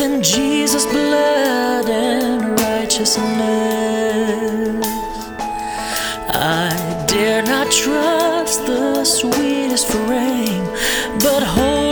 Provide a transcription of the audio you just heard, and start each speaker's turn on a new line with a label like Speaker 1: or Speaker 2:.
Speaker 1: than Jesus' blood and righteousness. I dare not trust the sweetest frame, but hold